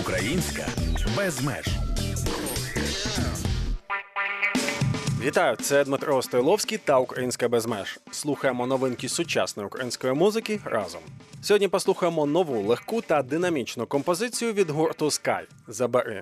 Українська без меж. Вітаю, це Дмитро Стойловський та Українська без меж. Слухаємо новинки сучасної української музики разом. Сьогодні послухаємо нову, легку та динамічну композицію від гурту Sky «Забери».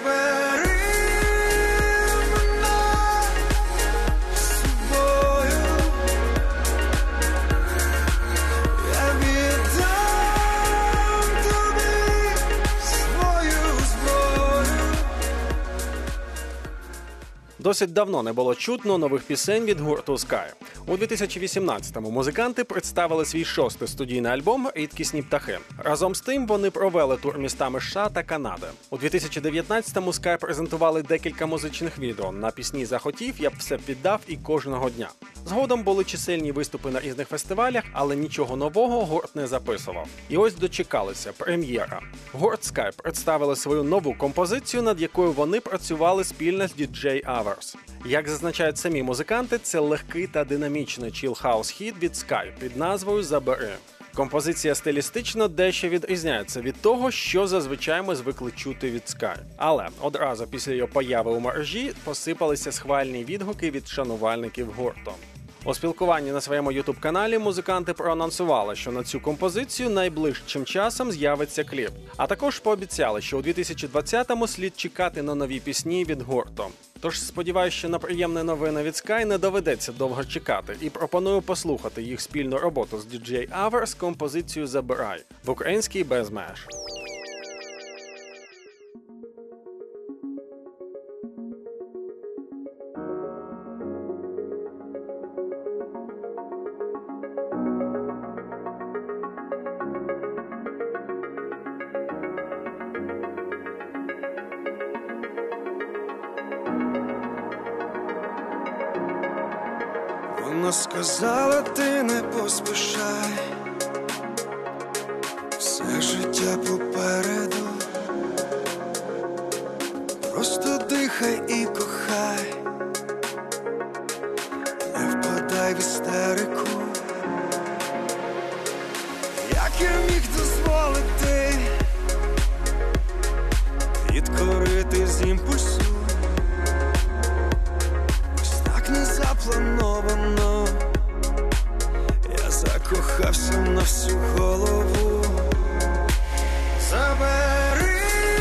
Досить давно не було чутно нових пісень від гурту Sky. У 2018-му музиканти представили свій шостий студійний альбом «Рідкісні птахи». Разом з тим вони провели тур містами США та Канади. У 2019-му Sky презентували декілька музичних відео на пісні «Захотів», «Я б все піддав» і «Кожного дня». Згодом були чисельні виступи на різних фестивалях, але нічого нового гурт не записував. І ось дочекалися прем'єра. Гурт Sky представили свою нову композицію, над якою вони працювали спільно з DJ Hours. Як зазначають самі музиканти, це легкий та динамічний чіл-хаус-хіт від Sky під назвою «Забери». Композиція стилістично дещо відрізняється від того, що зазвичай ми звикли чути від Sky. Але одразу після його появи у мережі посипалися схвальні відгуки від шанувальників гурту. У спілкуванні на своєму YouTube-каналі музиканти проанонсували, що на цю композицію найближчим часом з'явиться кліп. А також пообіцяли, що у 2020-му слід чекати на нові пісні від гурту. Тож сподіваюся, що на приємні новини від Sky не доведеться довго чекати, і пропоную послухати їх спільну роботу з DJ Hours з композицією «Забирай» в українській без меж. Вона сказала, ти не поспішай, все життя попереду, просто дихай і кохай, не впадай в істерику. Як я міг дозволити підкорити з імпульсу, ось так незаплановано я закохався на всю голову. Забери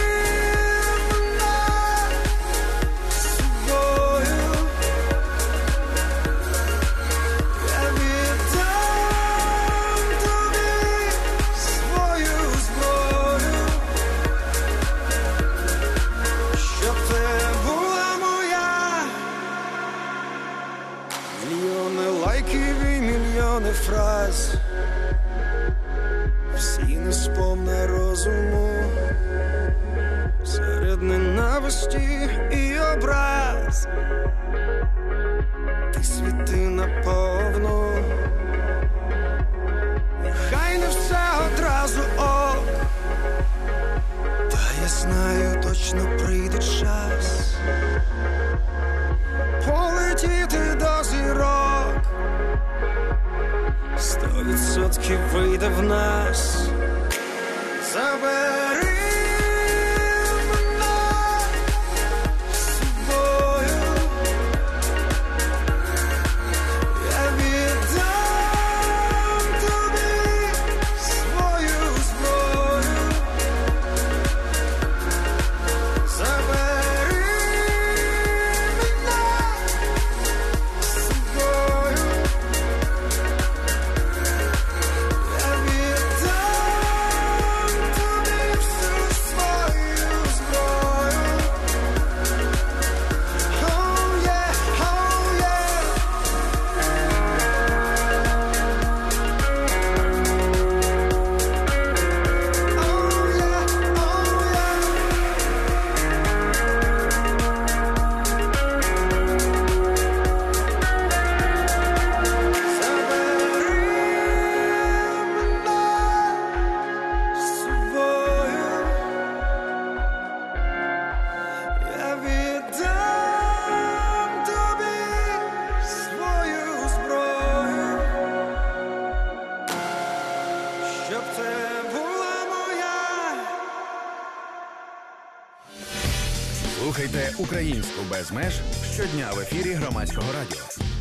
мене з собою, я віддам тобі свою зброю, щоб ти була моя. Мільйони лайків і мільйони фраз, всі не сповна розуму, серед ненависті і образ ти світи наповну. Нехай не все одразу ок, та я знаю, точно прийде час полетіти до зірок, 100% вийде в нас. Забери мене з собою, я віддам тобі свою зброю. Забери мене з собою, я віддам тобі всю свою зброю. Oh yeah, oh yeah. Oh yeah, oh yeah. Забери мене з собою, я віддам тобі свою зброю, щоб ти була моя. Слухайте українську без меж щодня в ефірі Громадського радіо.